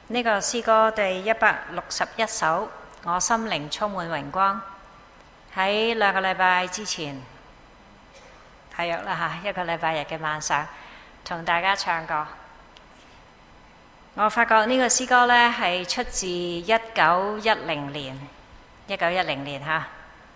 呢個詩歌第161首，我心靈充滿榮光。喺2個禮拜之前，大約啦1個禮拜日嘅晚上，同大家唱過。我發覺呢個詩歌呢係出自1910年嚇，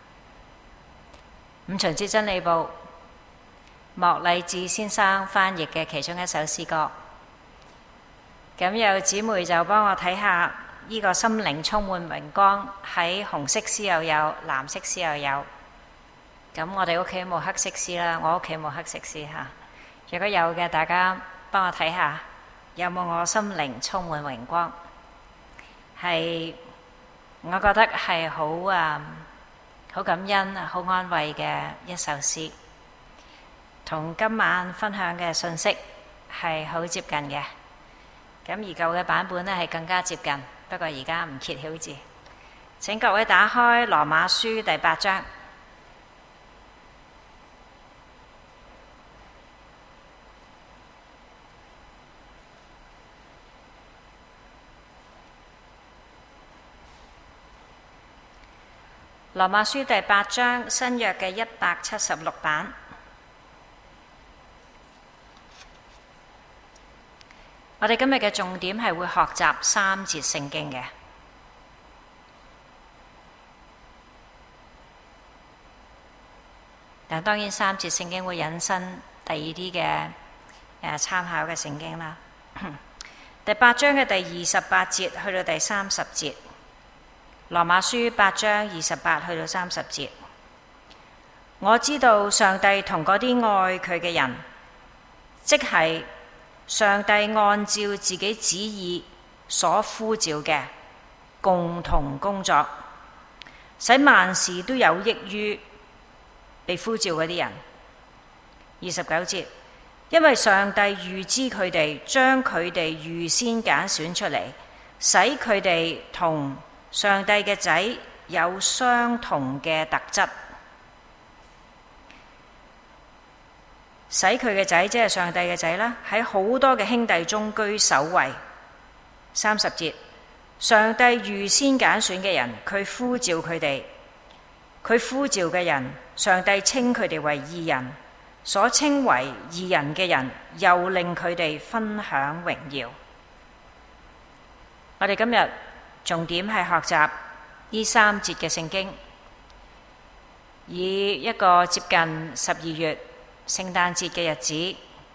五旬節真理部莫禮智先生翻譯嘅其中一首詩歌。咁有姊妹就幫我睇下呢個心靈充滿榮光，喺紅色詩又有，藍色詩又有。咁我哋屋企冇黑色詩啦，我屋企冇黑色詩嚇。如果有嘅，大家幫我睇下有冇我心靈充滿榮光。係我覺得係好感恩、好安慰嘅一首詩，同今晚分享嘅信息係好接近嘅。咁而舊嘅版本呢係更加接近，不過而家唔揭曉字。請各位打開羅馬書第8章。羅馬書第8章新約嘅176版。我哋今日嘅重點係會學習3節聖經嘅。但當然3節聖經會引申第二啲嘅參考嘅聖經啦。第8章嘅第28節去到第30節，羅馬書8章28去到30節。我知道上帝同嗰啲愛佢嘅人，即係上帝按照自己旨意所呼召嘅，共同工作，使萬事都有益於被呼召嗰啲人。29節，因為上帝預知佢哋，將佢哋預先揀選出嚟，使佢哋同上帝嘅仔有相同嘅特質，使佢嘅仔即係上帝嘅仔啦，喺好多嘅兄弟中居首位。30節，上帝預先揀選嘅人，佢呼召佢哋，佢呼召嘅人，上帝稱佢哋為義人，所稱為義人嘅人，又令佢哋分享榮耀。我哋今日重點係學習呢3節嘅聖經，以一個接近12月聖誕節嘅日子，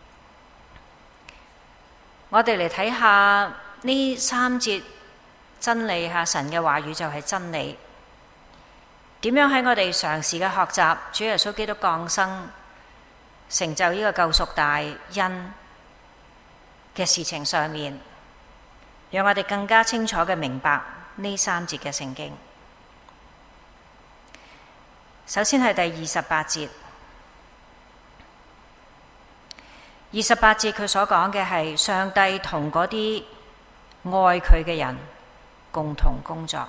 我哋嚟睇下呢3節真理下，神嘅話語就係真理。點樣喺我哋常時嘅學習主耶穌基督降生、成就呢個救贖大恩嘅事情上面，讓我哋更加清楚嘅明白呢3節嘅聖經。首先係第28節。28節佢所講嘅係上帝同嗰啲愛佢嘅人共同工作。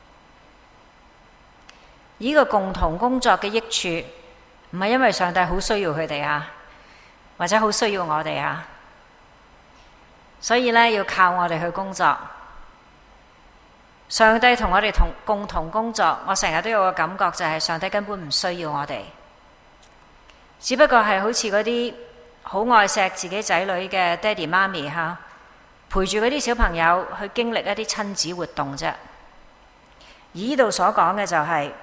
呢個共同工作嘅益處唔係因為上帝好需要佢哋啊，或者好需要我哋啊，所以呢要靠我哋去工作。上帝同我哋共同工作，我成日都有個感覺就係上帝根本唔需要我哋，只不過係好似嗰啲好愛錫自己仔女嘅爹哋媽咪嚇，陪住嗰啲小朋友去經歷一啲親子活動啫。而呢度所講嘅就係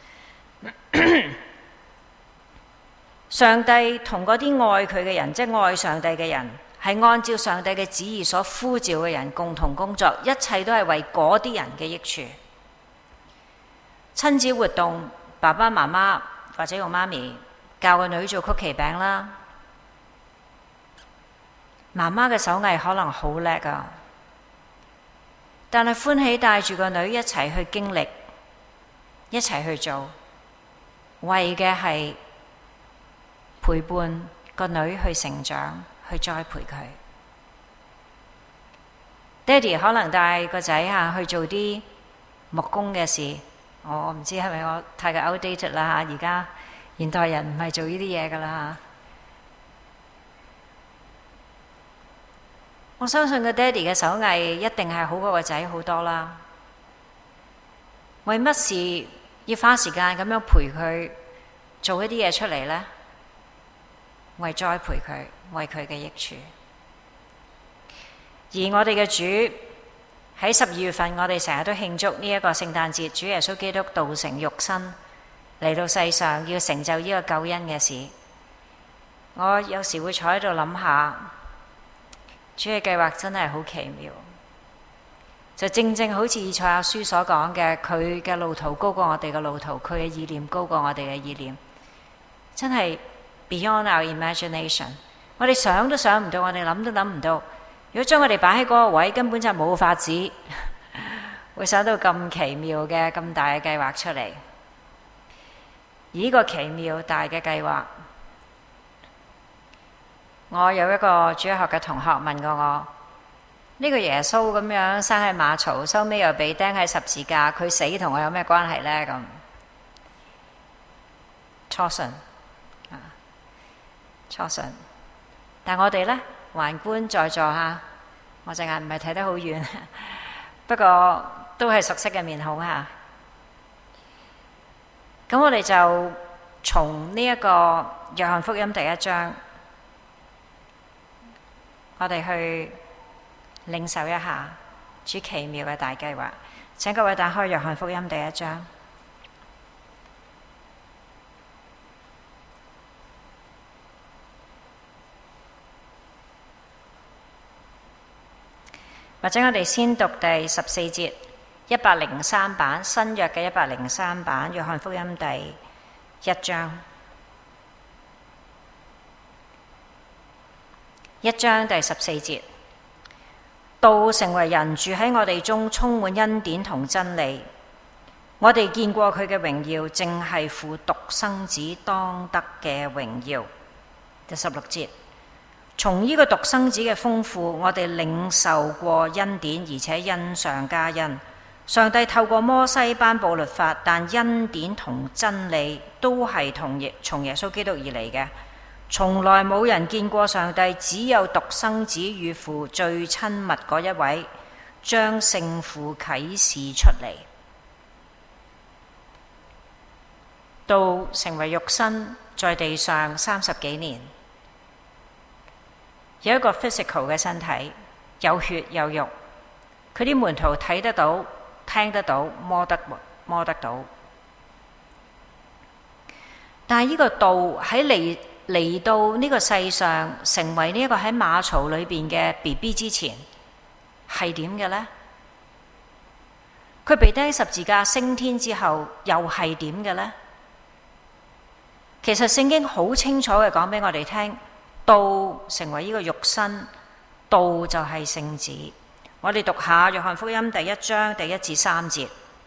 上帝同嗰啲愛佢嘅人，即係愛上帝嘅人，係按照上帝嘅旨意所呼召嘅人共同工作，一切都係為嗰啲人嘅益處。親子活動，爸爸媽媽或者用媽咪教個女做曲奇餅啦，媽媽嘅手藝可能好叻啊，但係歡喜帶住個女一齊去經歷，一齊去做，為嘅係陪伴個女去成長，去栽培佢。爹哋可能帶個仔去做啲木工嘅事，我唔知係咪我太過 outdated 啦嚇，而家現代人唔係做呢啲嘢噶啦嚇。 我相信個爹哋嘅手藝一定係好過個仔好多啦。為乜事要花時間咁樣陪佢做一啲嘢出嚟呢？為栽培佢，為佢嘅益處。而我哋嘅主喺12月份，我哋成日都慶祝呢一個聖誕節，主耶穌基督道成肉身嚟到世上，要成就呢個救恩嘅事。我有時會坐喺度諗下，主嘅計劃真係好奇妙，就正正好似以賽亞書所講嘅，佢嘅路途高過我哋嘅路途，佢嘅意念高過我哋嘅意念，真係 beyond our imagination。我哋想都想唔到，我哋諗都諗唔到。如果將我哋擺喺嗰個位，根本就冇法子會想到咁奇妙嘅、咁大嘅計劃出嚟。而呢個奇妙大嘅計劃，我有一個主日學嘅同學問過我：呢個耶穌咁樣生喺馬槽，收尾又被釘喺十字架，佢死同我有咩關係呢？咁初信啊，初信。但我哋呢，橫觀在座嚇，我隻眼唔係睇得好遠，不過都係熟悉嘅面孔嚇。咁我哋就從呢一個約翰福音第1章，我哋去領受一下主奇妙嘅大計劃。請各位打開約翰福音第1章。或者我哋先讀第14節，103版新約嘅103版，約翰福音第1章，1章第14節，道成為人住喺我哋中，充滿恩典同真理。我哋見過佢嘅榮耀，正係父獨生子當得嘅榮耀。第16節。從呢個獨生子嘅豐富，我哋領受過恩典，而且恩上加恩。上帝透過摩西頒布律法，但恩典同真理都係從耶穌基督而嚟嘅。從來冇人見過上帝，只有獨生子與父最親密嗰一位，將聖父啟示出嚟。道成為肉身，在地上30幾年。有一個 physical 嘅身體，有血有肉，佢啲門徒睇得到、聽得到、摸得到。但係呢個道喺嚟到呢個世上，成為呢一個喺馬槽裏邊嘅 BB 之前，係點嘅呢？佢被釘十字架升天之後，又係點嘅呢？其實聖經好清楚嘅講俾我哋聽。道成為呢個肉身，道就係聖子。我哋讀下約翰福音第1章第1至3節。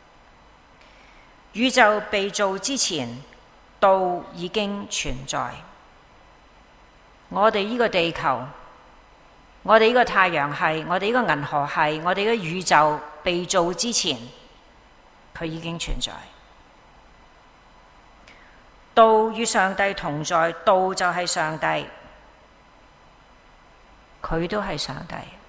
宇宙被造之前，道已經存在。我哋呢個地球，我哋呢個太陽系，我哋呢個銀河系，我哋嘅宇宙被造之前，佢已經存在。道與上帝同在，道就係上帝。佢都係上帝。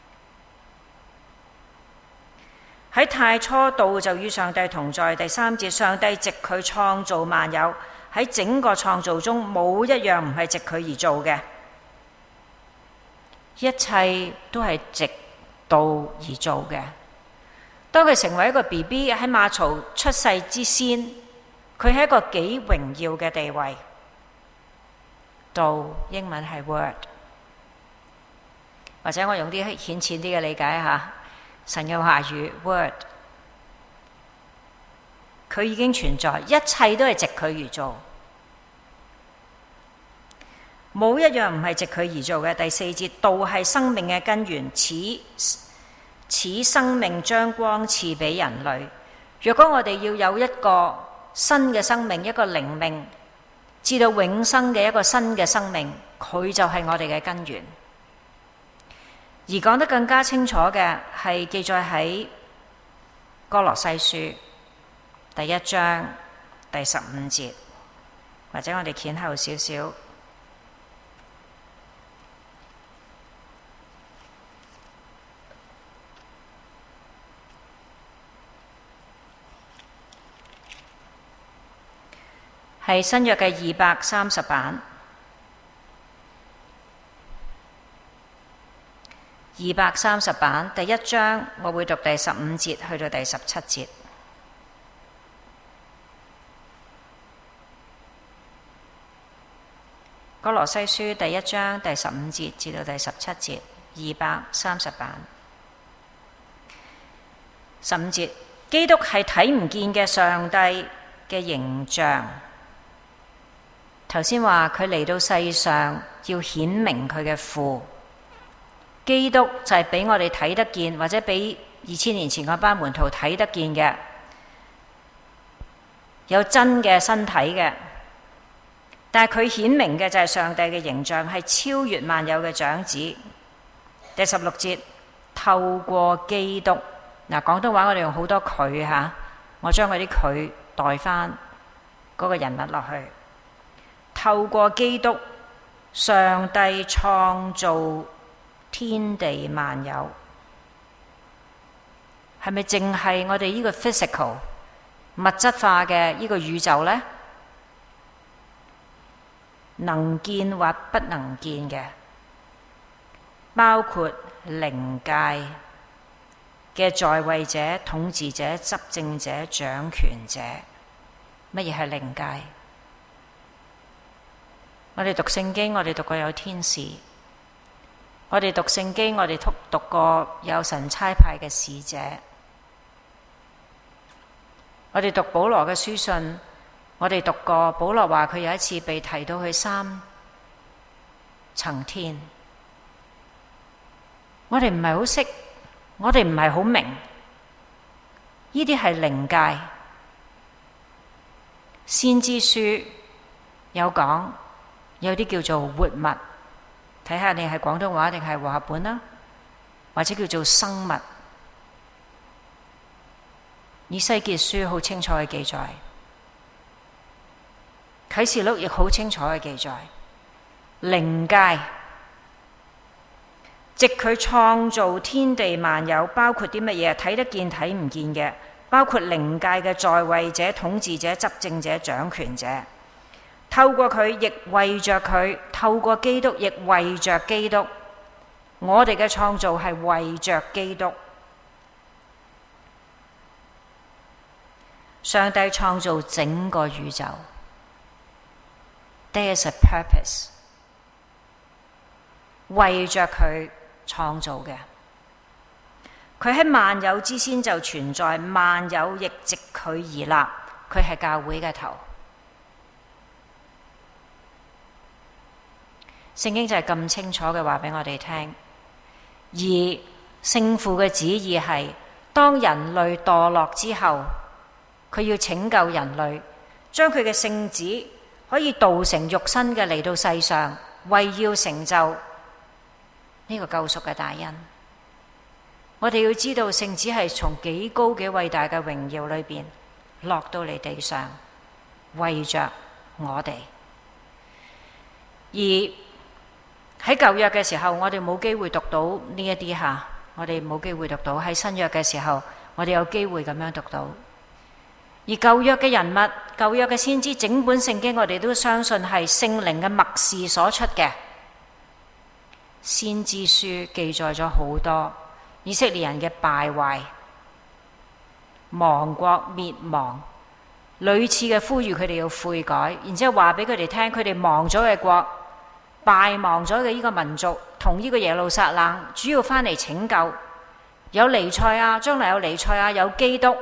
喺太初，道就與上帝同在。第3節，上帝藉佢創造萬有，喺整個創造中冇一樣唔係藉佢而做嘅，一切都係藉道而做嘅。當佢成為一個 BB 喺馬槽出世之先，佢係一個幾榮耀嘅地位。道英文係 word。或者我用啲顯淺啲嘅理解下，神嘅話語 word， 佢已經存在，一切都係藉佢而做，冇一樣唔係藉佢而做嘅。第4節，道係生命嘅根源，此生命將光賜俾人類。若果我哋要有一個新嘅生命，一個靈命，至到永生嘅一個新嘅生命，佢就係我哋嘅根源。而講得更加清楚嘅係記載喺歌羅西書第1章第15節，或者我哋掀後少少。 係新約嘅230版，230版第1章，我會讀第15節去到第17節。歌羅西書第1章第15節至到第17節，230版。15節，基督係睇唔見嘅上帝嘅形象。頭先話佢嚟到世上要顯明佢嘅父，基督就係俾我哋睇得見，或者俾2000年前嗰班門徒睇得見嘅，有真嘅身體嘅。但係佢顯明嘅就係上帝嘅形象，係超越萬有嘅長子。第16節，透過基督，嗱，廣東話我哋用好多佢吓，我將嗰啲佢代翻嗰個人物落去。透過基督，上帝創造天地萬有，係咪淨係我哋呢個 physical 物質化嘅呢個宇宙呢？能見或不能見嘅，包括靈界嘅在位者、統治者、執政者、掌權者。乜嘢係靈界？我哋讀聖經，我哋讀過有天使；我哋讀聖經，我哋讀過有神差派嘅使者；我哋讀保羅嘅書信，我哋讀過保羅話佢有一次被提到去3層天。我哋唔係好識，我哋唔係好明，呢啲係靈界。先知書有講，有啲叫做活物，睇下你係廣東話定係和合本啦，或者叫做生物。以西結書好清楚嘅記載，啟示錄亦好清楚嘅記載，靈界藉佢創造天地萬有，包括啲乜嘢？睇得見睇唔見嘅，包括靈界嘅在位者、統治者、執政者、掌權者。透過佢，亦為着佢；透過基督，亦為着基督。我哋嘅創造係為着基督。上帝創造整個宇宙。There is a purpose， 為着佢創造嘅。佢喺萬有之先就存在，萬有亦藉佢而立。佢係教會嘅頭。聖經就係咁清楚嘅話俾我哋聽。而聖父嘅旨意係，當人類墮落之後，佢要拯救人類，將佢嘅聖子可以道成肉身嘅嚟到世上，為要成就呢個救贖嘅大恩。我哋要知道聖子係從幾高幾偉大嘅榮耀裏邊落到嚟地上，為着我哋。而喺舊約嘅時候，我哋冇機會讀到呢一啲吓，我哋冇機會讀到。喺新約嘅時候，我哋有機會咁樣讀到。而舊約嘅人物、舊約嘅先知，整本聖經我哋都相信係聖靈嘅默示所出嘅。先知書記載咗好多以色列人嘅敗壞、亡國滅亡，屢次嘅呼籲佢哋要悔改，然之後話俾佢哋聽，佢哋亡咗嘅國、敗亡咗嘅呢個民族，同呢個耶路撒冷主要翻嚟拯救，有彌賽亞，將來有彌賽亞，有基督。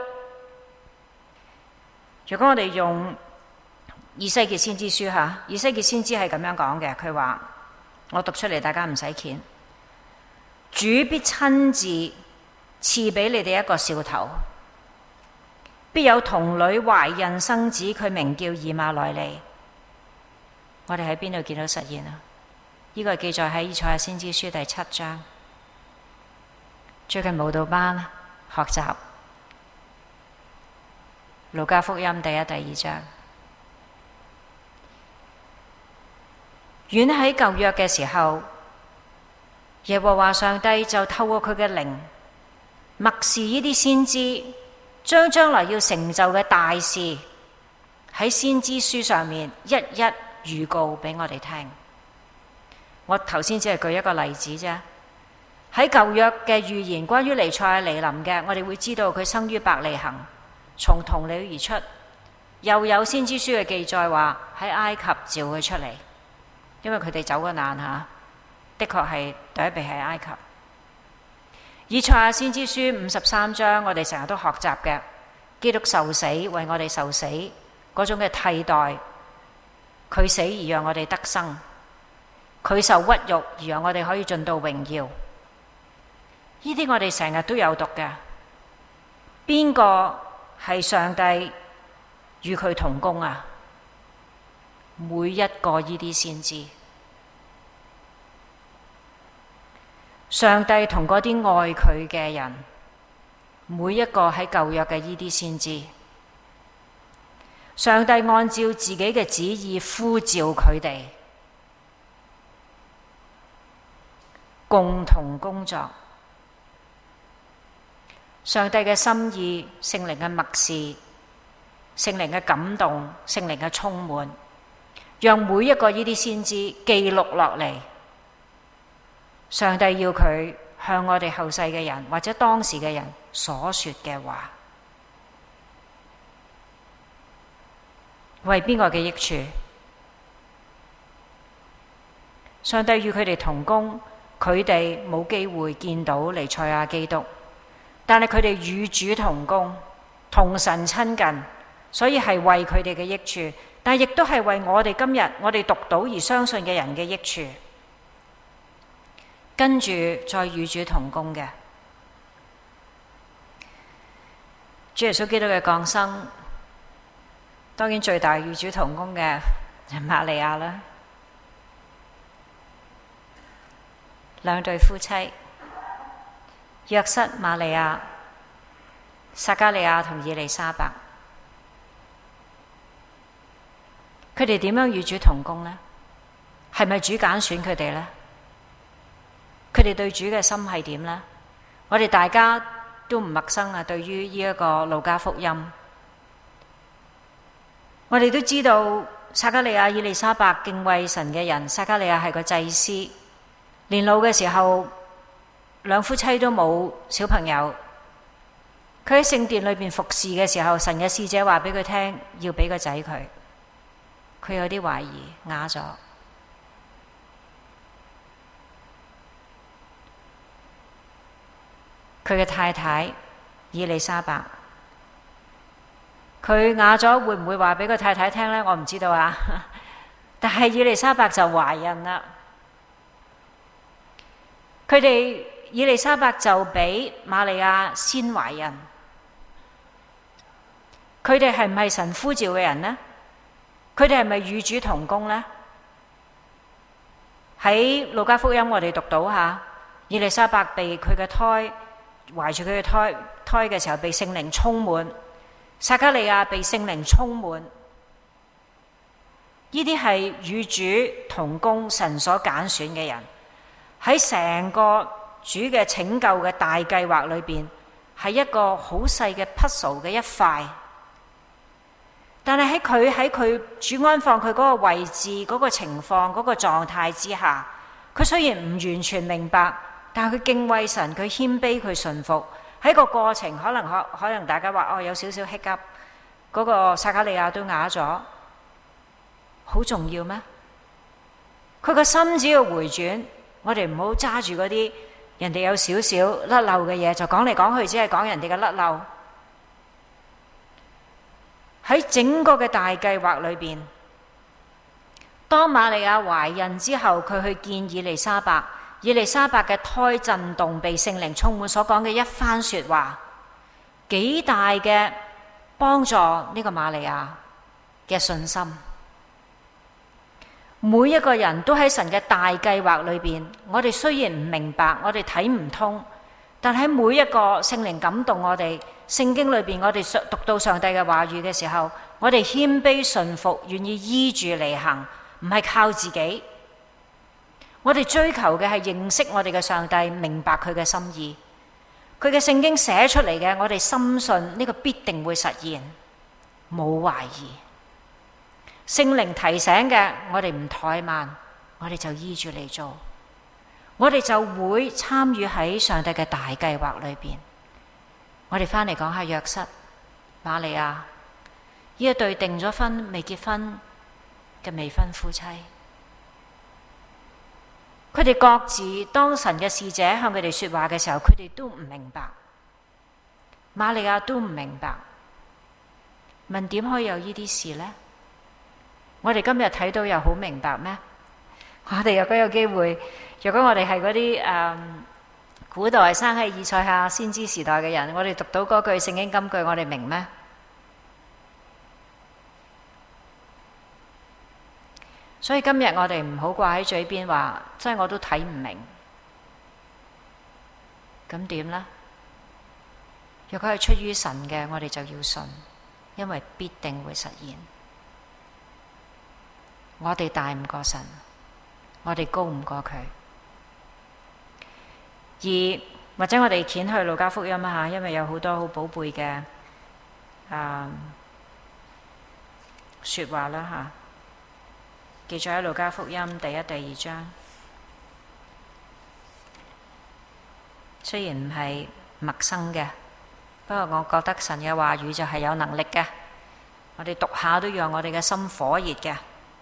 如果我哋用以西結先知書吓，以西結先知係咁樣講嘅，佢話，我讀出嚟，大家唔使鉗。主必親自賜俾你哋一個兆頭，必有童女懷孕生子，佢名叫以馬內利。我哋喺邊度見到實現啊？呢個係記載喺以賽亞先知書第7章。最近舞蹈班學習路加福音第1、第2章。遠喺舊約嘅時候，耶和華上帝就透過佢嘅靈默示呢啲先知，將來要成就嘅大事喺先知書上面一一預告俾我哋聽。我頭先只係舉一個例子啫。喺舊約嘅預言關於彌賽亞來臨嘅，我哋會知道佢生於伯利恆，從童女而出。又有先知書嘅記載話喺埃及召佢出嚟，因為佢哋走過難嚇，的確係第一被喺埃及。以賽亞先知書53章，我哋成日都學習嘅，基督受死為我哋受死嗰種嘅替代，佢死而讓我哋得生，佢受屈辱而讓我哋可以進到榮耀。呢啲我哋成日都有讀嘅。邊個係上帝與佢同工啊？每一個呢啲先知，上帝同嗰啲愛佢嘅人，每一個喺舊約嘅呢啲先知，上帝按照自己嘅旨意呼召佢哋，共同工作。上帝嘅心意，聖靈嘅默示，聖靈嘅感動，聖靈嘅充滿，讓每一個呢啲先知記錄落嚟。上帝要佢向我哋後世嘅人或者當時嘅人所說嘅話，為邊個嘅益處？上帝與佢哋同工，佢哋冇機會見到彌賽亞基督，但係佢哋與主同工，同神親近，所以係為佢哋嘅益處，但亦都係為我哋今日我哋讀到而相信嘅人嘅益處。跟住再與主同工嘅，主耶穌基督嘅降生，當然最大與主同工嘅就係瑪利亞啦。兩對夫妻，約瑟瑪利亞、撒迦利亞同以利沙伯，佢哋點樣與主同工呢？係咪主揀選佢哋呢？佢哋對主嘅心係點呢？我哋大家都唔陌生啊！對於呢一個路加福音，我哋都知道撒迦利亞、以利沙伯敬畏神嘅人。撒迦利亞係個祭司，年老嘅時候，兩夫妻都冇小朋友。佢喺聖殿裏邊服侍嘅時候，神嘅使者話俾佢聽，要俾個仔佢。佢有啲懷疑，啞咗。佢嘅太太以利沙伯，佢啞咗，會唔會話俾個太太聽呢？我唔知道啊。但係以利沙伯就懷孕啦。佢哋以利沙伯就比瑪利亞先懷孕。佢哋係唔係神呼召嘅人呢？佢哋係咪與主同工呢？喺路加福音我哋讀到下，以利沙伯被佢嘅胎懷住佢嘅胎嘅時候被聖靈充滿，撒迦利亞被聖靈充滿，呢啲係與主同工神所揀選嘅人，喺成個主嘅拯救嘅大計劃裏邊，係一個好細嘅 puzzle 嘅一塊。但係喺佢主安放佢嗰個位置、嗰個情況、嗰個狀態之下，佢雖然唔完全明白，但係佢敬畏神，佢謙卑，佢順服。喺個過程可能大家話有少少 hiccup， 嗰個撒迦利亞都啞咗，好重要咩？佢個心只要回轉，我哋唔好揸住嗰啲人哋有少少甩漏嘅嘢就講嚟講去，只係講人哋嘅甩漏。喺整個嘅大計劃裏邊，當瑪利亞懷孕之後，佢去見以利沙伯，以利沙伯嘅胎震動，被聖靈充滿所講嘅一番說話，幾大嘅幫助呢個瑪利亞嘅信心。每一個人都喺神嘅大計劃裏邊，我哋雖然唔明白，我哋睇唔通，但喺每一個聖靈感動我哋，聖經裏邊我哋讀到上帝嘅話語嘅時候，我哋謙卑順服，願意依住嚟行，唔係靠自己。我哋追求嘅係認識我哋嘅上帝，明白佢嘅心意。佢嘅聖經寫出嚟嘅，我哋深信呢個必定會實現，冇懷疑。 聖靈提醒嘅，我哋唔怠慢，我哋就依住嚟做，我哋就會參與喺上帝嘅大計劃裏邊。我哋翻嚟講下約瑟、瑪利亞呢一對訂咗婚未結婚嘅未婚夫妻，佢哋各自當神嘅使者向佢哋說話嘅時候，佢哋都唔明白，瑪利亞都唔明白，問點可以有呢啲事呢？我哋今日睇到又好明白咩？我哋如果有機會，如果我哋係嗰啲古代生喺以賽亞先知時代嘅人，我哋讀到嗰句聖經金句，我哋明咩？所以今日我哋唔好掛喺嘴邊話，真係我都睇唔明，咁點呢？如果係出於神嘅，我哋就要信，因為必定會實現。我哋大唔過神，我哋高唔過佢。或者我哋掀去路加福音啊，因為有好多好寶貝嘅說話啦吓，記載喺路加福音第1、第2章。雖然唔係陌生嘅，不過我覺得神嘅話語就係有能力嘅，我哋讀下都讓我哋嘅心火熱嘅。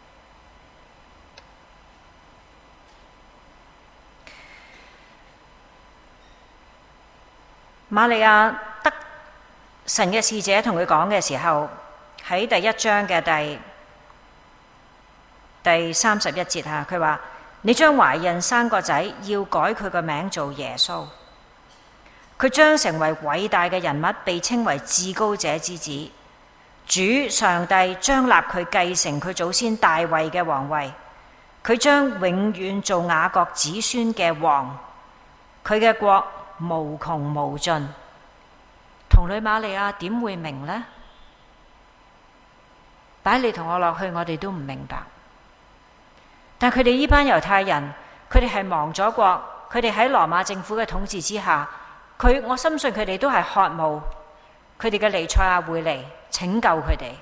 瑪利亞得神嘅使者同佢講嘅時候，喺第1章嘅第31節吓，佢話：你將懷孕生個仔，要改佢個名做耶穌。佢將成為偉大嘅人物，被稱為至高者之子。主上帝將立佢繼承佢祖先大衛嘅皇位，佢將永遠做雅各子孫嘅王，佢嘅國無窮無盡。童女瑪利亞點會明呢？擺你同我落去，我哋都唔明白。但佢哋呢班猶太人，佢哋係亡咗國，佢哋喺羅馬政府嘅統治之下，我深信佢哋都係渴慕佢哋嘅彌賽亞會嚟拯救佢哋。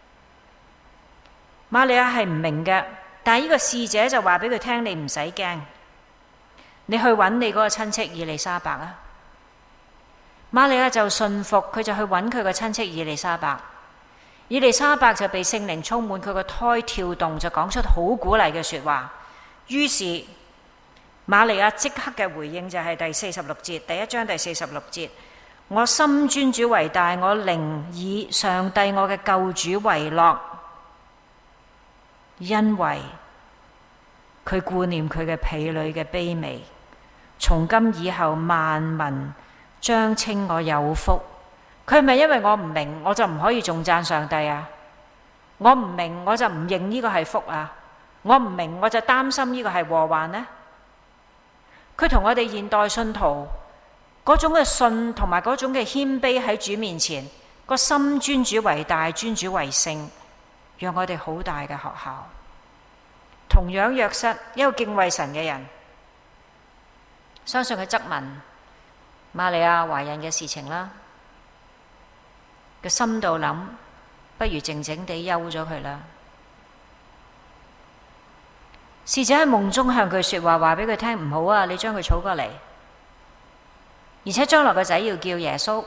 瑪利亞係唔明嘅，但係呢個使者就話俾佢聽：你唔使驚，你去揾你嗰個親戚以利沙伯啊。瑪利亞就信服，佢就去揾佢個親戚以利沙伯。以利沙伯就被聖靈充滿，佢個胎跳動，就講出好鼓勵嘅說話。於是瑪利亞即刻嘅回應就係第46節，第1章第46節：我心尊主為大，我靈以上帝我嘅救主為樂，因為佢顧念佢嘅婢女嘅卑微。從今以後萬民將稱我有福。佢係咪因為我唔明，我就唔可以頌讚上帝啊？我唔明，我就唔認呢個係福啊？我唔明，我就擔心呢個係禍患呢？佢同我哋現代信徒嗰種嘅信同埋嗰種嘅謙卑喺主面前，個心尊主為大，尊主為聖，讓我哋好大嘅學校。同樣約瑟，一個敬畏神嘅人，相信佢質問瑪利亞懷孕嘅事情啦，個心度諗，不如靜靜地休咗佢啦。使者喺夢中向佢說話，話俾佢聽：唔好啊，你將佢娶過嚟，而且將來個仔要叫耶穌。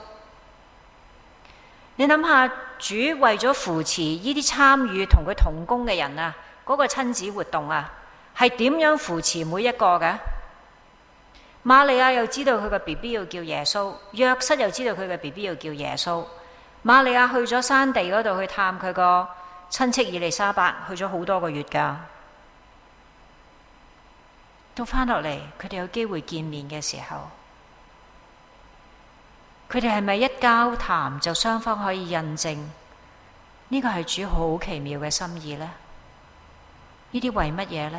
你諗下，主為咗扶持呢啲參與同佢同工嘅人啊，嗰個親子活動啊，係點樣扶持每一個嘅？瑪利亞又知道佢個 BB 要叫耶穌，約瑟又知道佢個 BB 要叫耶穌。瑪利亞去咗山地嗰度去探佢個親戚以利沙伯，去咗好多個月噶。到翻落嚟，佢哋有機會見面嘅時候，佢哋係咪一交談就雙方可以印證呢個係主好奇妙嘅心意呢？呢啲為乜嘢呢？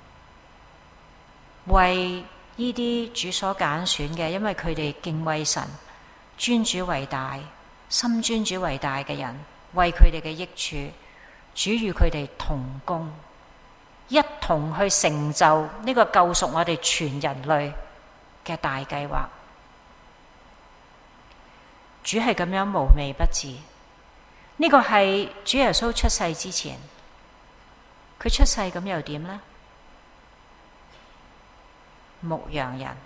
為呢啲主所揀選嘅，因為佢哋敬畏神，尊主為大，心尊主為大嘅人，為佢哋嘅益處，主與佢哋同工，一同去成就呢個救贖我哋全人類嘅大計劃。主係咁樣無微不至，呢個係主耶穌出世之前， 佢出世咁又點呢？牧羊人。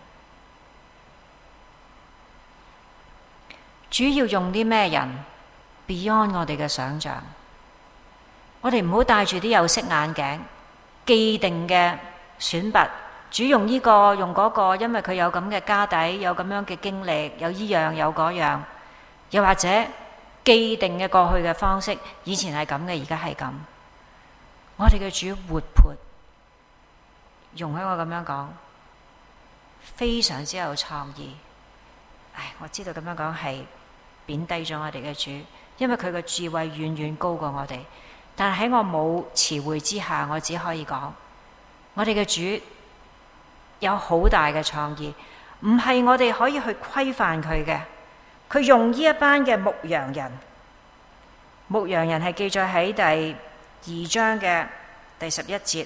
主要用啲咩人 beyond 我哋嘅想象？我哋唔好戴住啲有色眼鏡，既定嘅選拔。主用呢個用嗰個，因為佢有咁嘅家底，有咁樣嘅經歷，有依樣有嗰樣，又或者既定嘅過去嘅方式，以前係咁嘅，而家係咁。我哋嘅主活潑，容許我咁樣講，非常之有創意。我知道咁樣講係貶低咗我哋嘅主，因為佢嘅智慧遠遠高過我哋。但係喺我冇詞彙之下，我只可以講，我哋嘅主有好大嘅創意，唔係我哋可以去規範佢嘅。佢用呢一班嘅牧羊人，牧羊人係記載喺第2章嘅第11節。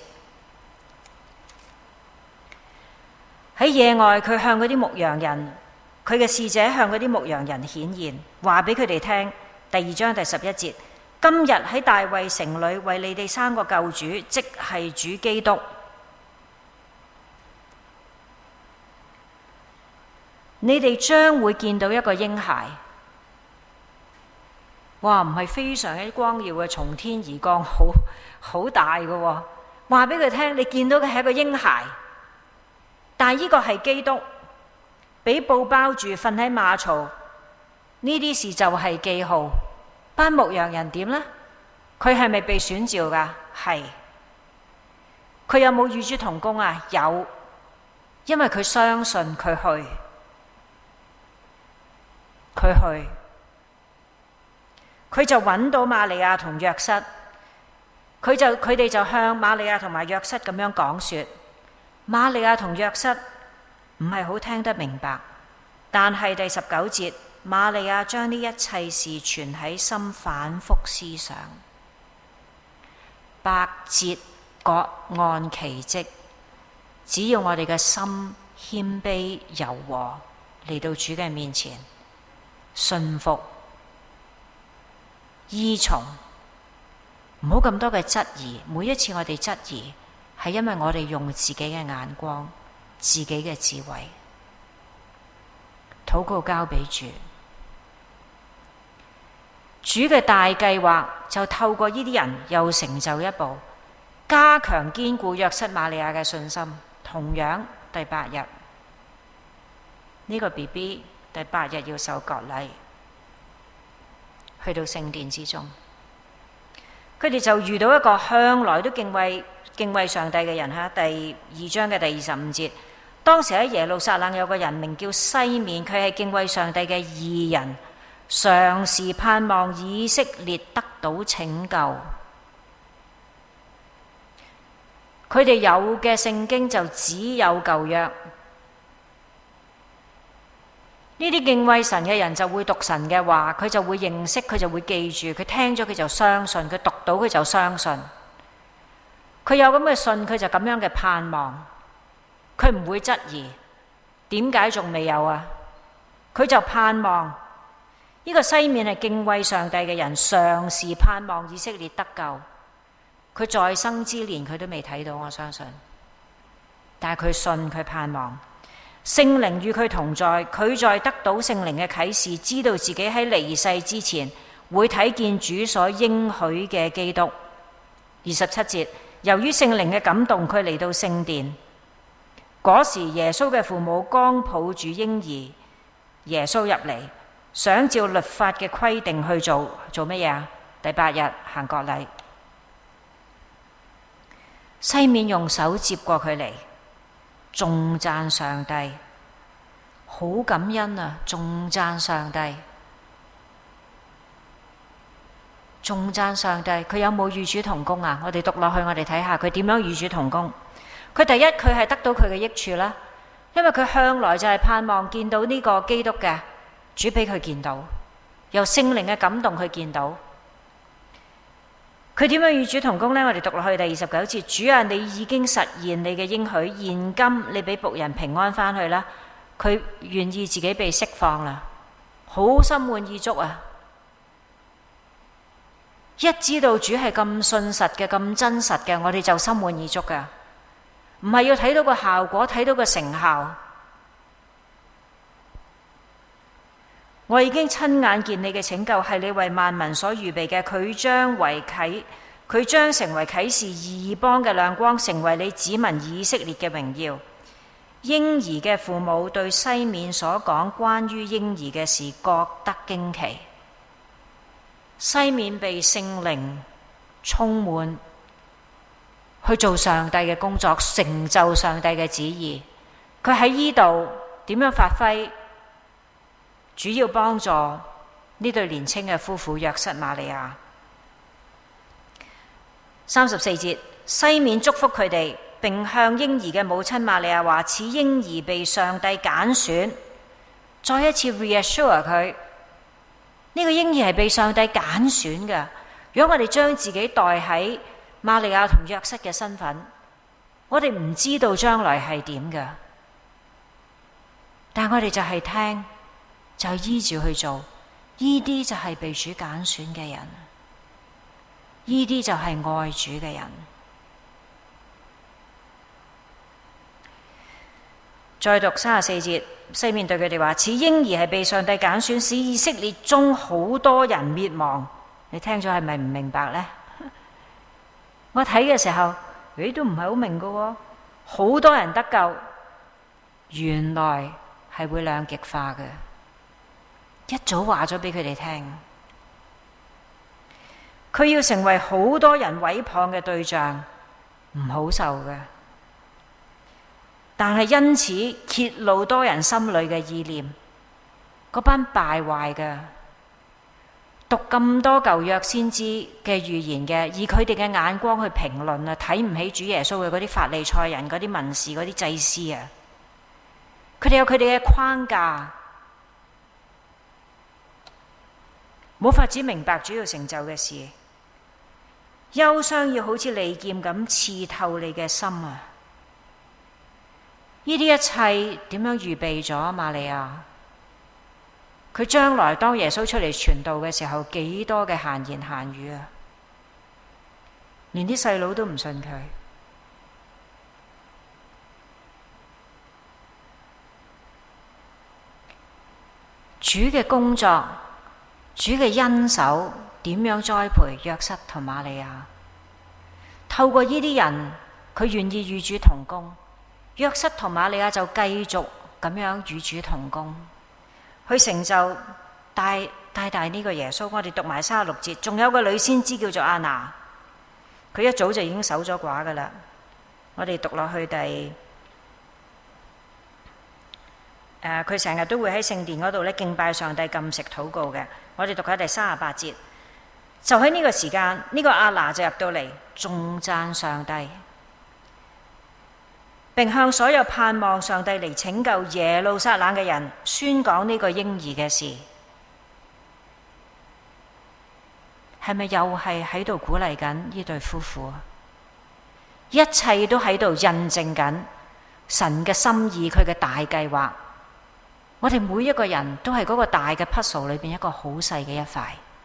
喺野外，佢向嗰啲牧羊人，佢嘅使者向嗰啲牧羊人顯現，話俾佢哋聽。第2章第11節，今日喺大衛城裏為你哋生個救主，即係主基督。你哋將會見到一個嬰孩。哇，唔係非常之光耀嘅從天而降，好大嘅喎。話俾佢聽，你見到嘅係一個嬰孩，但係呢個係基督，俾布包住，瞓喺馬槽。呢啲事就係記號。班牧羊人點呢？佢係咪被選召㗎？係。佢有冇與主同工啊？有，因為佢相信佢去。佢就揾到瑪利亞同約瑟，佢哋就向瑪利亞同埋約瑟咁樣講說。瑪利亞同約瑟唔係好聽得明白，但係第19節，瑪利亞將呢一切事存喺心，反覆思想，百節各按其職。只要我哋嘅心謙卑柔和，嚟到主嘅面前，信服依從，唔好咁多嘅質疑。每一次我哋質疑，係因為我哋用自己嘅眼光、自己嘅智慧。禱告交俾主，主嘅大計劃就透過呢啲人又成就一步，加強堅固約瑟瑪利亞嘅信心。同樣第8日，呢個 BB 第8日要受割禮，去到聖殿之中，佢哋就遇到一個向來都敬畏上帝嘅人。第2章嘅第25節，當時喺耶路撒冷有個人名叫西面，佢係敬畏上帝嘅義人，常時盼望以色列得到拯救。佢哋有嘅聖經就只有舊約。呢啲敬畏神嘅人就會讀神嘅話，佢就會認識，佢就會記住，佢聽咗佢就相信，佢讀到佢就相信。佢有咁嘅信，佢就咁樣嘅盼望，佢唔會質疑點解仲未有啊？佢就盼望。呢個西面係敬畏上帝嘅人，常時盼望以色列得救。佢在生之年佢都未睇到，我相信，但係佢信，佢盼望。聖靈與佢同在，佢在得到聖靈嘅啟示，知道自己喺離世之前會睇見主所應許嘅基督。27節，由於聖靈嘅感動，佢嚟到聖殿。嗰時耶穌嘅父母剛抱住嬰兒耶穌入嚟，想照律法嘅規定去做乜嘢啊？第8日行割禮。西面用手接過佢嚟，頌讚上帝，好感恩啊！頌讚上帝，頌讚上帝。佢有冇與主同工啊？我哋讀落去，我哋睇下佢點樣與主同工。佢第一，佢係得到佢嘅益處啦，因為佢向來就係盼望見到呢個基督嘅，主俾佢見到，由聖靈嘅感動佢見到。佢點樣與主同工呢？我哋讀落去第29節，主啊，你已經實現你嘅應許，現今你俾僕人平安返去啦。佢願意自己被釋放啦，好心滿意足啊！ 一知道主係咁信實嘅、咁真實嘅，我哋就心滿意足㗎，唔係要睇到個效果，睇到個成效。我已經親眼見你嘅拯救係你為萬民所預備嘅，佢將成為啟示異邦嘅亮光，成為你子民以色列嘅榮耀。嬰兒嘅父母對西面所講關於嬰兒嘅事覺得驚奇。西面被聖靈充滿，去做上帝嘅工作，成就上帝嘅旨意。佢喺呢度點樣發揮？主要幫助呢對年輕嘅夫婦約瑟瑪利亞。34節，西面祝福佢哋，並向嬰兒嘅母親瑪利亞話：此嬰兒被上帝揀選。再一次 reassure 佢，呢個嬰兒係被上帝揀選嘅。如果我哋將自己代喺瑪利亞同約瑟嘅身份，我哋唔知道將來係點嘅，但我哋就係聽，就依照去做，呢啲就係被主揀選嘅人，呢啲就係愛主嘅人。再讀34節，西面對佢哋話：此嬰兒係被上帝揀選，使以色列中好多人滅亡。你聽咗係咪唔明白呢？我睇嘅時候，都唔係好明㗎喎，好多人得救，原來係會兩極化嘅。一早話咗俾佢哋聽，佢要成為好多人毀謗嘅對象，唔好受嘅。但係因此揭露多人心裏嘅意念，嗰班敗壞嘅讀咁多舊約先知嘅預言嘅，以佢哋嘅眼光去評論啊，睇唔起主耶穌嘅嗰啲法利賽人、嗰啲文士、嗰啲祭司啊，佢哋有佢哋嘅框架，冇法子明白主要成就嘅事。憂傷要好似利劍咁刺透你嘅心啊！呢啲一切點樣預備咗瑪利亞？佢將來當耶穌出嚟傳道嘅時候，幾多嘅閒言閒語啊！連啲細佬都唔信佢。主嘅工作，主嘅恩手點樣栽培約瑟同瑪利亞？透過呢啲人，佢願意與主同工。約瑟同瑪利亞就繼續咁樣與主同工，去成就大呢個耶穌。我哋讀埋36節，仲有個女先知叫做亞拿，佢一早就已經守咗寡噶啦。我哋讀落去佢成日都會喺聖殿嗰度咧敬拜上帝、禁食禱告嘅。我哋讀下第38節，就喺呢個時間，呢個亞拿就入到嚟，頌讚上帝，並向所有盼望上帝嚟拯救耶路撒冷嘅人宣講呢個嬰兒嘅事。係咪又係喺度鼓勵緊呢對夫婦啊？一切都喺度印證緊神嘅心意，佢嘅大計劃。我哋每一個人都係嗰個大嘅 puzzle 裏邊一個好細嘅一塊。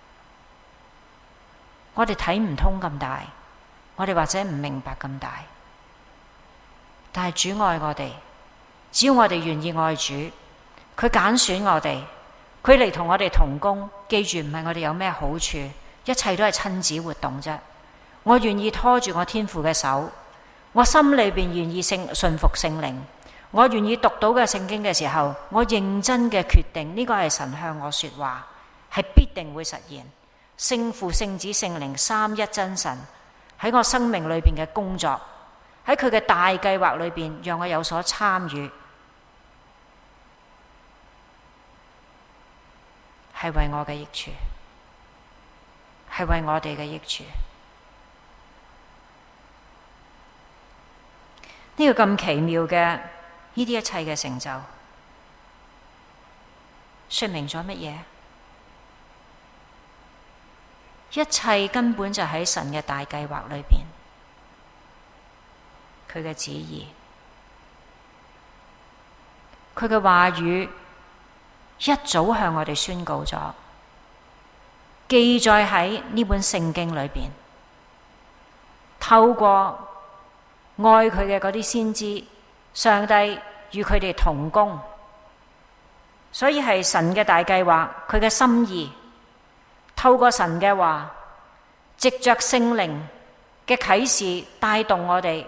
我哋睇唔通咁大，我哋或者唔明白咁大。但係主愛我哋，只要我哋願意愛主，佢揀選我哋，佢嚟同我哋同工。記住，唔係我哋有咩好處，一切都係親子活動啫。我願意拖住我天父嘅手，我心裏邊願意順服聖靈，我願意讀到嘅聖經嘅時候，我認真嘅決定呢個係神向我說話，係必定會實現。聖父、聖子、聖靈三一真神喺我生命裏邊嘅工作，喺佢嘅大計劃裏邊，讓我有所參與，係為我嘅益處，係為我哋嘅益處。呢個咁奇妙嘅呢啲一切嘅成就，說明咗乜嘢？一切根本就喺神嘅大計劃裏邊，佢嘅旨意，佢嘅話語一早向我哋宣告咗， 記載喺呢本聖經裏邊，透過愛佢嘅嗰啲先知，上帝與佢哋同工，所以係神嘅大計劃，佢嘅心意，透過神嘅話，藉着聖靈嘅啟示帶動我哋，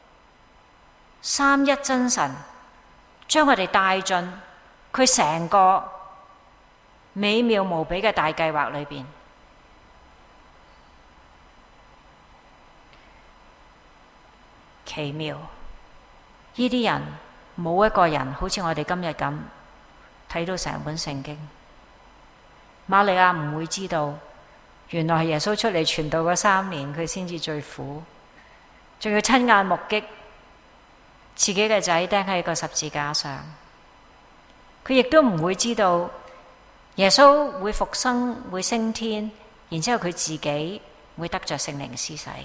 三一真神將我哋帶進佢成個美妙無比嘅大計劃裏邊。奇妙，呢啲人冇一個人好似我哋今日咁睇到成本聖經。瑪利亞唔會知道，原來係耶穌出嚟傳道嗰3年，佢先至最苦，仲要親眼目擊自己嘅仔釘喺個十字架上。佢亦都唔會知道耶穌會復生，會升天，然之後佢自己會得着聖靈施洗。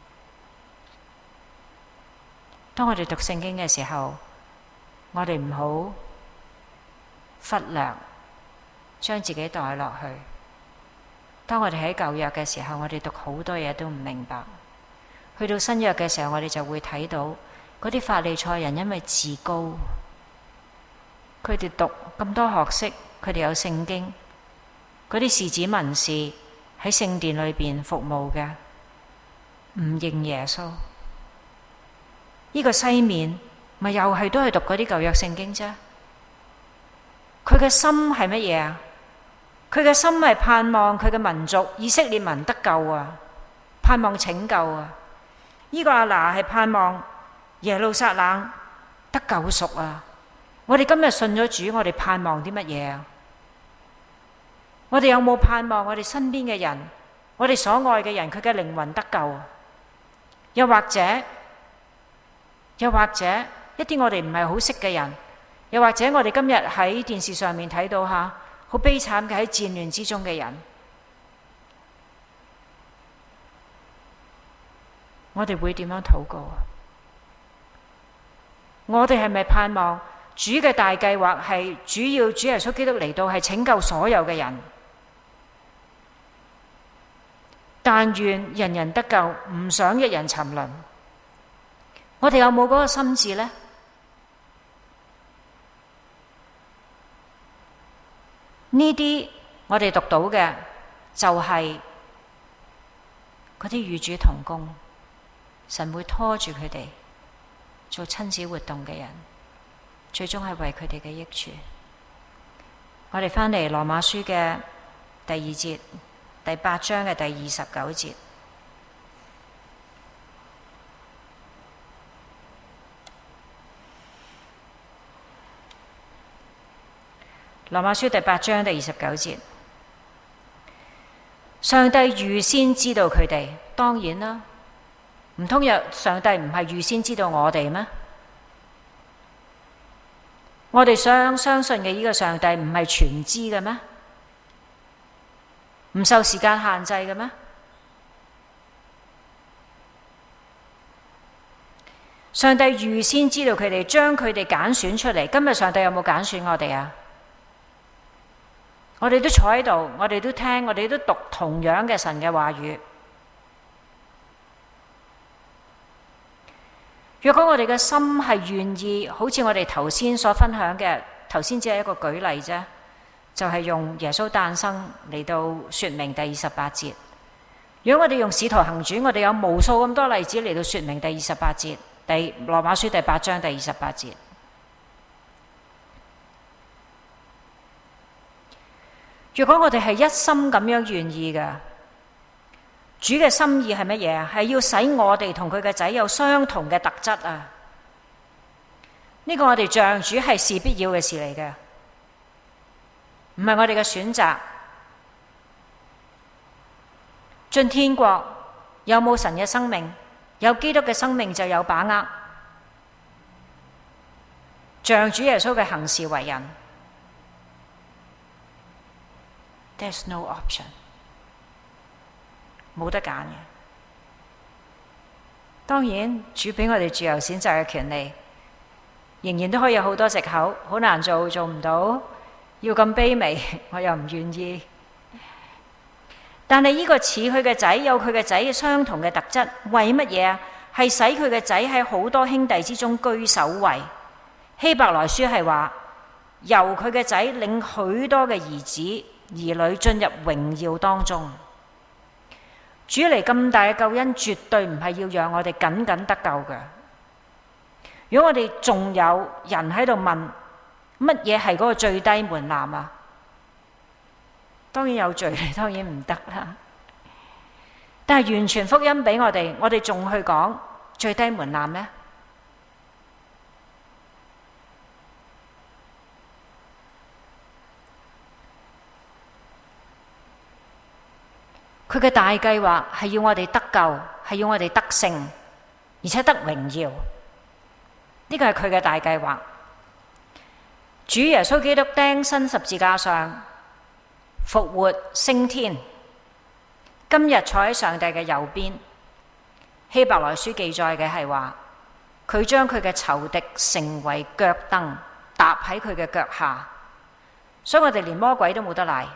當我哋讀聖經嘅時候，我哋唔好忽略將自己代落去。當我哋喺舊約嘅時候，我哋讀好多嘢都唔明白，去到新約嘅時候，我哋就會睇到嗰啲法利賽人因為自高，佢哋讀咁多學識，佢哋有聖經，嗰啲士子文士喺聖殿裏邊服務嘅，唔認耶穌。呢個西面咪又係都係讀嗰啲舊約聖經啫。佢嘅心係乜嘢啊？佢嘅心係盼望佢嘅民族以色列民得救啊，盼望拯救啊。呢個亞拿係盼望耶路撒冷得救贖啊。我哋今日信咗主，我哋盼望啲乜嘢啊？我哋有冇盼望我哋身邊嘅人，我哋所愛嘅人，佢嘅靈魂得救啊？又或者一啲我哋唔係好識嘅人，又或者我哋今日喺電視上面睇到好悲慘嘅喺戰亂之中嘅人，我哋會點樣禱告啊？我哋係咪盼望主嘅大計劃係主耶穌基督嚟到係拯救所有嘅人？但願人人得救，唔想一人沉淪。我哋有冇嗰個心志呢？呢啲我哋讀到嘅就係嗰啲與主同工，神會拖住佢哋做親子活動嘅人，最終係為佢哋嘅益處。我哋翻嚟羅馬書嘅第2節，第8章嘅第29節。羅馬書第8章第29節，上帝預先知道佢哋，當然啦，唔通上帝唔係預先知道我哋咩？我哋相信嘅呢個上帝唔係全知嘅咩？唔受時間限制嘅咩？上帝預先知道佢哋，將佢哋揀選出嚟。今日上帝有冇揀選我哋啊？我哋都坐喺度，我哋都聽，我哋都讀同樣嘅神嘅話語。若果我哋嘅心係願意，好似我哋頭先所分享嘅，頭先只係一個舉例啫，就係用耶穌誕生嚟到說明第28節。如果我哋用使徒行傳，我哋有無數咁多例子嚟到說明第28節，羅馬書第8章第28節。如果我哋係一心咁樣願意嘅，主嘅心意係乜嘢啊？係要使我哋同佢嘅仔有相同嘅特質啊！呢個我哋像主係事必要嘅事嚟嘅，唔係我哋嘅選擇。進天國有冇神嘅生命，有基督嘅生命就有把握。像主耶穌嘅行事為人。There's no option， 冇得揀嘅。當然，主俾我哋自由選擇嘅權利，仍然都可以有好多藉口，好難做，做唔到，要咁卑微，我又唔願意。 但係呢個似佢嘅仔，有佢嘅仔嘅相同嘅特質，為乜嘢啊？係使佢嘅仔喺好多兄弟之中居首位。希伯來書係話，由佢嘅仔領許多嘅兒子兒女進入榮耀當中。主嚟咁大嘅救恩，絕對唔係要讓我哋僅僅得救嘅。如果我哋仲有人喺度問乜嘢係嗰個最低門檻啊？當然有罪，當然唔得啦。但係完全福音俾我哋仲去講最低門檻咩？佢嘅大計劃係要我哋得救，係要我哋得勝，而且得榮耀。呢個係佢嘅大計劃。主耶穌基督釘身十字架上，復活升天，今日坐喺上帝嘅右邊。希伯來書記載嘅係話，佢將佢嘅仇敵成為腳凳，踏喺佢嘅腳下，所以我哋連魔鬼都冇得賴。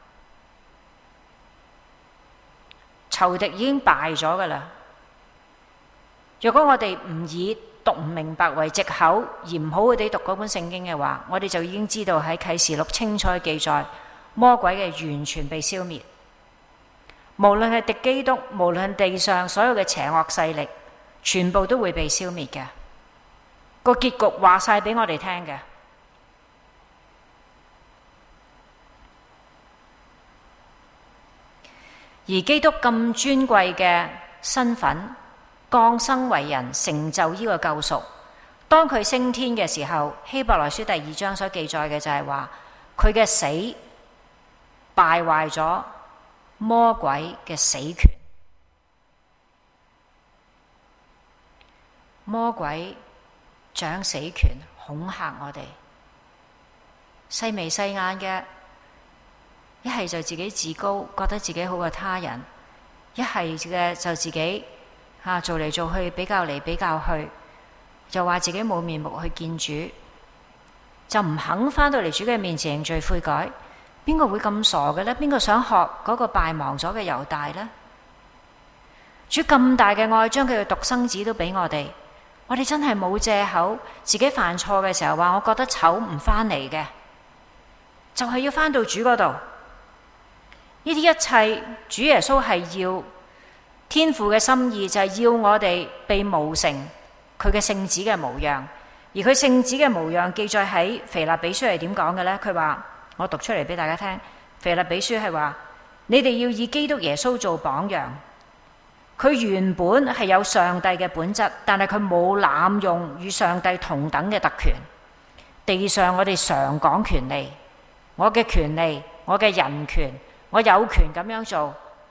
仇敵已經敗咗噶啦。若果我哋唔以讀唔明白為藉口，而唔好好地讀嗰本聖經嘅話，我哋就已經知道喺啟示錄清楚記載，魔鬼嘅完全被消滅。無論係敵基督，無論地上所有嘅邪惡勢力，全部都會被消滅嘅。個結局話晒俾我哋聽嘅。而基督咁尊貴嘅身份，降生為人，成就呢個救贖。當佢升天嘅時候，希伯來書第2章所記載嘅就係話，佢嘅死敗壞咗魔鬼嘅死權。魔鬼掌死權，恐嚇我哋。細眉細眼嘅，一係就自己自高，覺得自己好過他人；一係嘅就自己做嚟做去，比較嚟比較去，又話自己冇面目去見主，就唔肯返到嚟主嘅面前認罪悔改。邊個會咁傻嘅呢？邊個想學嗰個敗亡咗嘅猶大呢？主咁大嘅愛，將佢嘅獨生子都俾我哋真係冇借口。自己犯錯嘅時候話，我覺得醜唔返嚟嘅，就係要返到主嗰度。呢啲一切，主耶穌係要天父嘅心意，就係要我哋被模成佢嘅聖子嘅模樣。而佢聖子嘅模樣記載喺腓立比書係點講嘅呢？佢話，我讀出嚟俾大家聽。腓立比書係話，你哋要以基督耶穌做榜樣。佢原本係有上帝嘅本質，但係佢冇濫用與上帝同等嘅特權。地上我哋常講權利，我嘅權利，我嘅人權，我有權咁樣做。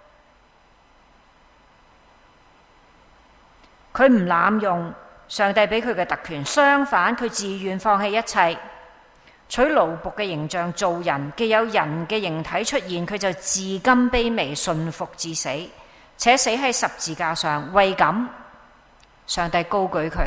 佢唔濫用上帝俾佢嘅特權，相反佢自願放棄一切，取奴僕嘅形象做人，既有人嘅形體出現，佢就自甘卑微，順服至死，且死喺十字架上。為咁，上帝高舉佢，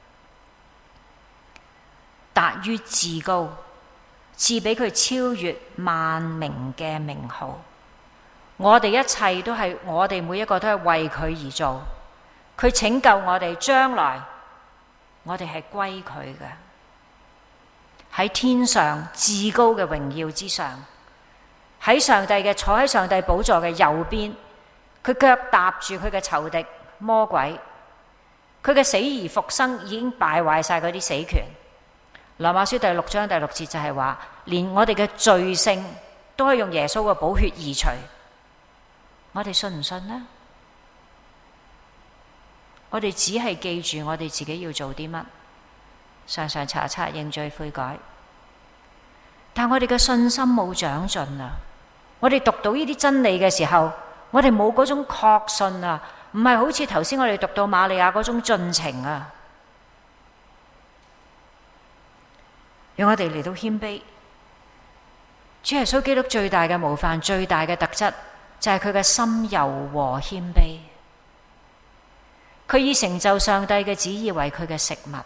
達於至高，賜俾佢超越萬名嘅名號。我哋一切都係，我哋每一個都係為佢而做。佢拯救我哋，將來我哋係歸佢嘅，喺天上至高嘅榮耀之上，喺上帝嘅坐喺上帝寶座嘅右邊，佢腳踏住佢嘅仇敵魔鬼，佢嘅死而復生已經敗壞晒嗰啲死權。羅馬書第6章第6節就係話，連我哋嘅罪性都可以用耶穌嘅寶血移除。我哋信唔信呢？我哋只係記住我哋自己要做啲乜，常常查察認罪悔改，但我哋嘅信心冇長進啊！我哋讀到呢啲真理嘅時候，我哋冇嗰種確信啊，唔係好似頭先我哋讀到瑪利亞嗰種進程啊。讓我哋嚟到謙卑。主耶穌基督最大嘅模範、最大嘅特質就係佢嘅心柔和謙卑。佢以成就上帝嘅旨意為佢嘅食物。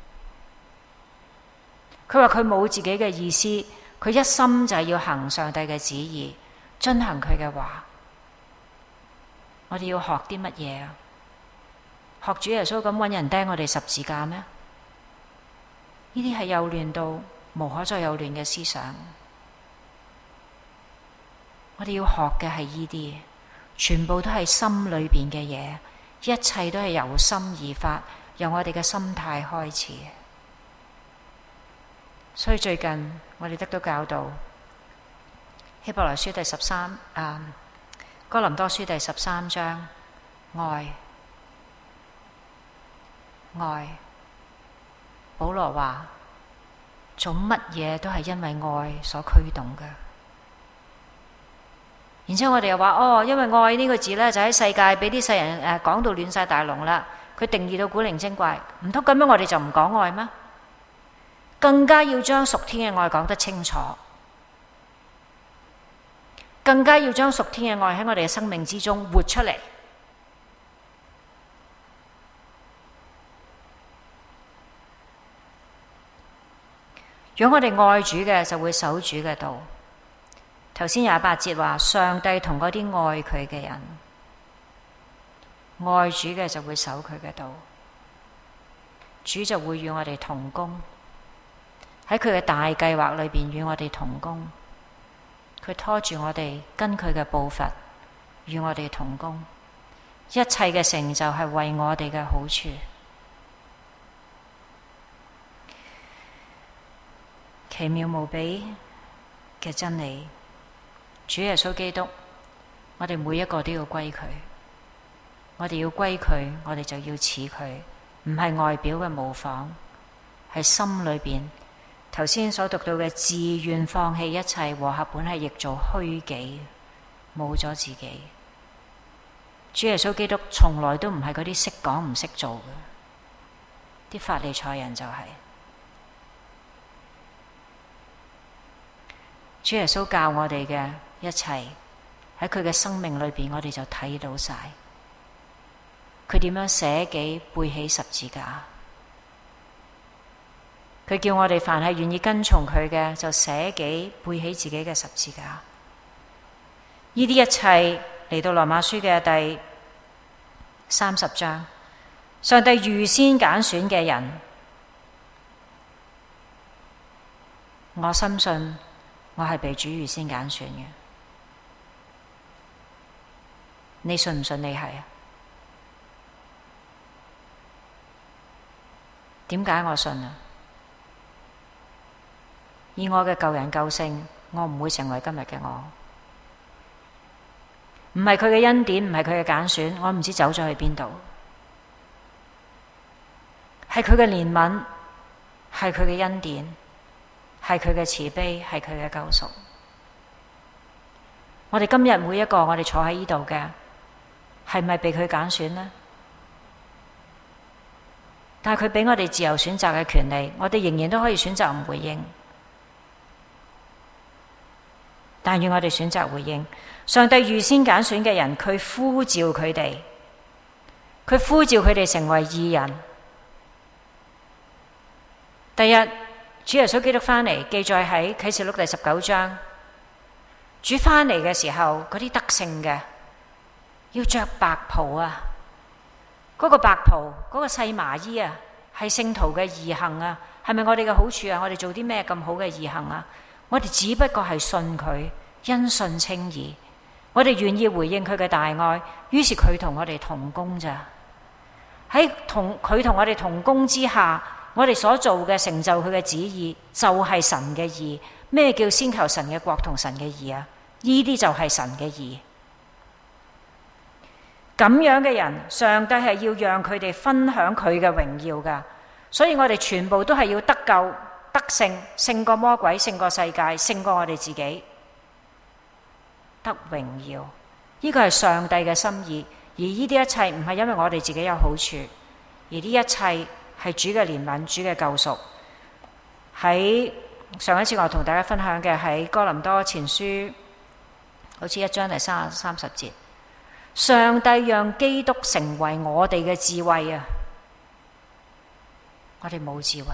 佢話佢冇自己嘅意思，佢一心就係要行上帝嘅旨意，遵行佢嘅話。 我哋要學啲乜嘢啊？學主耶穌咁搵人釘我哋十字架咩？呢啲係幼嫩到無可再幼嫩嘅思想。我哋要學嘅係呢啲，全部都係心裏邊嘅嘢，一切都係由心而發，由我哋嘅心態開始。所以最近我哋得到教導，希伯來書第13，哥林多書第13章，愛。保羅話做乜嘢都係因為愛所驅動嘅。然之後我哋又話因為愛呢個字呢，就喺世界俾啲世人講到亂晒大龍啦，佢定義到古靈精怪，唔通咁樣我哋就唔講愛咩？更加要將屬天嘅愛講得清楚，更加要將屬天嘅愛喺我哋嘅生命之中活出嚟。如果我哋愛主嘅，就會守主嘅道。頭先28節話，上帝同嗰啲愛佢嘅人，愛主嘅就會守佢嘅道，主就會與我哋同工，喺佢嘅大計劃裏邊與我哋同工，佢拖住我哋跟佢嘅步伐與我哋同工，一切嘅成就係為我哋嘅好處。奇妙無比嘅真理，主耶穌基督，我哋每一個都要歸佢，我哋要歸佢，我哋就要似佢，唔係外表嘅模仿，係心裏邊。頭先所讀到嘅自願放棄一切，和合本係譯做虛己，冇咗自己。主耶穌基督從來都唔係嗰啲識講唔識做嘅，啲法利賽人就係。主耶穌教我哋嘅一切，喺佢嘅生命裏邊，我哋就睇到晒。佢點樣捨己背起十字架？佢叫我哋凡係願意跟從佢嘅，就捨己背起自己嘅十字架。呢啲一切嚟到羅馬書嘅第30章，上帝預先揀選嘅人，我深信我係被主預先揀選嘅。你信唔信你係啊？點解我信啊？以我嘅救人救性，我唔會成為今日嘅我。唔係佢嘅恩典，唔係佢嘅揀選，我唔知走咗去邊度。係佢嘅憐憫，係佢嘅恩典，係佢嘅慈悲，係佢嘅救贖。我哋今日每一個我哋坐喺呢度嘅，係咪被佢揀選呢？但係佢俾我哋自由選擇嘅權利，我哋仍然都可以選擇唔回應。但願我哋選擇回應。上帝預先揀選嘅人，佢呼召佢哋，佢呼召佢哋成為義人。第日主耶穌基督翻嚟，記載喺啟示錄第19章。主翻嚟嘅時候，嗰啲得勝嘅要着白袍啊！嗰個白袍，嗰個細麻衣啊，係聖徒嘅義行啊，係咪我哋嘅好處啊？我哋做啲咩咁好嘅義行啊？我哋只不過係信佢，因信稱義。我哋願意回應佢嘅大愛，於是佢同我哋同工咋。喺佢同我哋同工之下，我哋所做嘅成就佢嘅旨意，就係神嘅義。咩叫先求神嘅國同神嘅義啊？呢啲就係神嘅義。咁樣嘅人，上帝係要讓佢哋分享佢嘅榮耀噶。所以我哋全部都係要得救、得勝，勝過魔鬼，勝過世界，勝過我哋自己，得榮耀。呢個係上帝嘅心意，而呢啲一切唔係因為我哋自己有好處，而呢一切係主嘅憐憫、主嘅救贖。喺上一次我同大家分享嘅喺哥林多前書，好似1章第30節，上帝讓基督成為我哋嘅智慧啊！我哋冇智慧，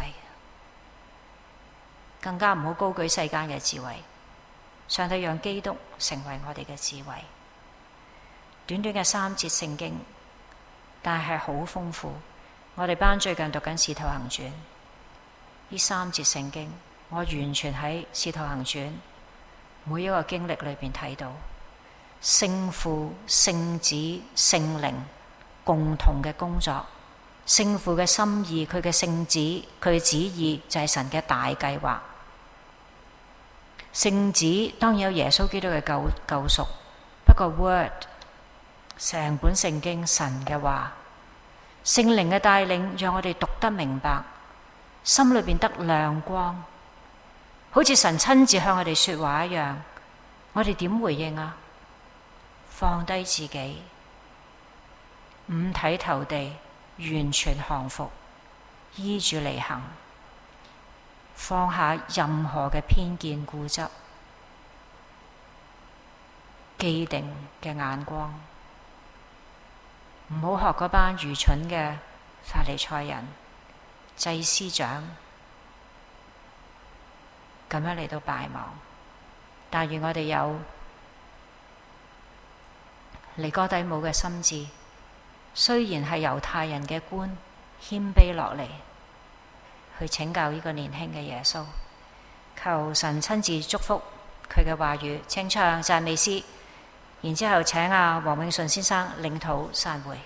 更加唔好高舉世間嘅智慧。上帝讓基督成為我哋嘅智慧。 短短嘅3節聖經，但係好豐富。我哋班最近讀緊《使徒行傳》，呢3節聖經，我完全喺《使徒行傳》每一個經歷裏邊睇到聖父、聖子、聖靈共同嘅工作。聖父嘅心意，佢嘅聖子，佢嘅旨意就係神嘅大計劃。聖子當然有耶穌基督嘅救贖，不過 Word 成本聖經神嘅話，聖靈嘅帶領讓我哋讀得明白，心裏邊得亮光，好似神親自向我哋說話一樣。我哋點回應啊？放低自己，五體投地，完全降服，依住嚟行，放下任何嘅偏見、固執、既定嘅眼光，唔好學嗰班愚蠢嘅法利賽人、祭司長咁樣嚟到敗亡。但願我哋有尼哥底母嘅心志，雖然係猶太人嘅官，謙卑落嚟去請教呢個年輕嘅耶穌。求神親自祝福佢嘅話語。請唱讚美詩，然之後請黃永順先生領禱散會。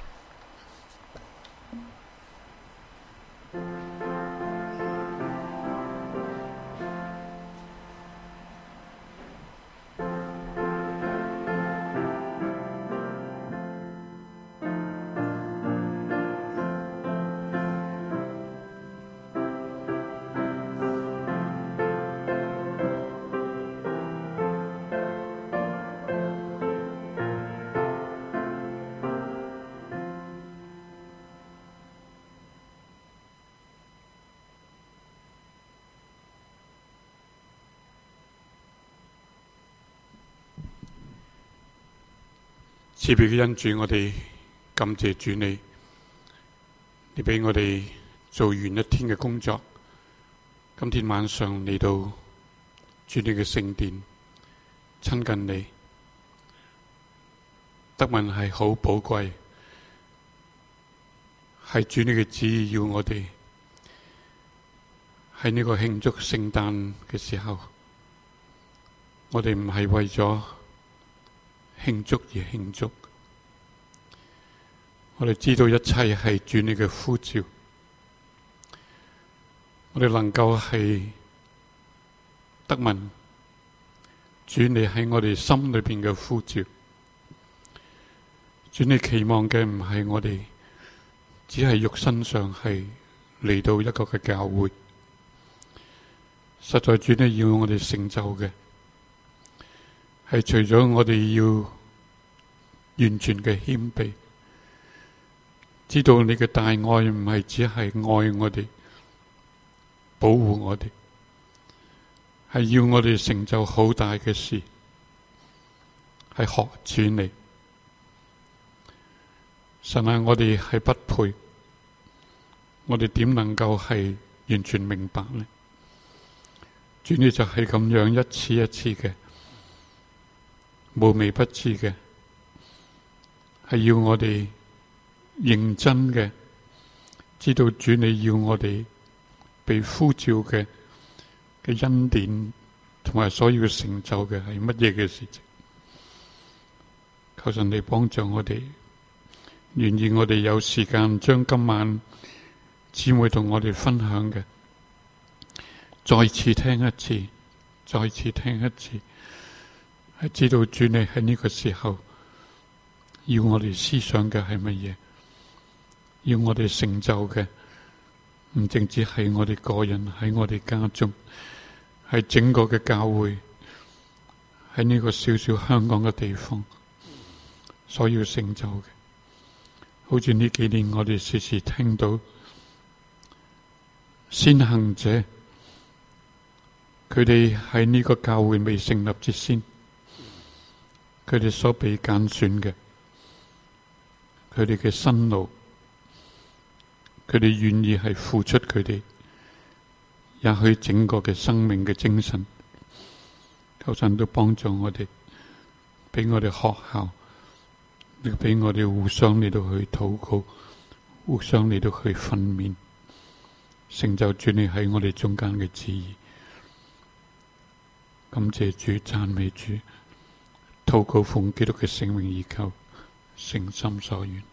賜俾嘅恩主，我哋感謝主你俾我哋做完一天嘅工作，今天晚上嚟到主你嘅聖殿親近你，得聞係好寶貴，係主你嘅旨意要我哋喺呢個慶祝聖誕嘅時候，我哋唔係為咗慶祝而慶祝，我哋知道一切係主你嘅呼召，我哋能夠係得聞主你喺我哋心裏邊嘅呼召。主你期望嘅唔係我哋只係肉身上係嚟到一個嘅教會，實在主你要我哋成就嘅係除咗我哋要完全嘅謙卑，知道你嘅大愛唔係只係愛我哋、保護我哋，係要我哋成就好大嘅事，係學主你。神啊，我哋係不配，我哋點能夠係完全明白呢？主你就係咁樣一次一次嘅無微不至嘅，係要我哋認真嘅知道主你要我哋被呼召嘅恩典同埋所要成就嘅係乜嘢嘅事情。求神你幫助我哋，願意我哋有時間將今晚姊妹同我哋分享嘅再次聽一次，再次聽一次，係知道主你喺呢個時候要我哋思想嘅係乜嘢，要我哋成就嘅唔淨止係我哋個人，喺我哋家中，係整個嘅教會，喺呢個小小香港嘅地方所要成就嘅。好似呢幾年我哋時時聽到先行者，佢哋喺呢個教會未成立之先，佢哋所被揀選嘅，佢哋嘅辛勞，佢哋願意係付出佢哋也許整個嘅生命嘅精神。求神都幫助我哋，俾我哋學校你俾我哋互相嚟到去禱告，互相嚟到去訓勉，成就主你喺我哋中間嘅旨意。感謝主，讚美主，禱告奉基督嘅聖名而求，誠心所願。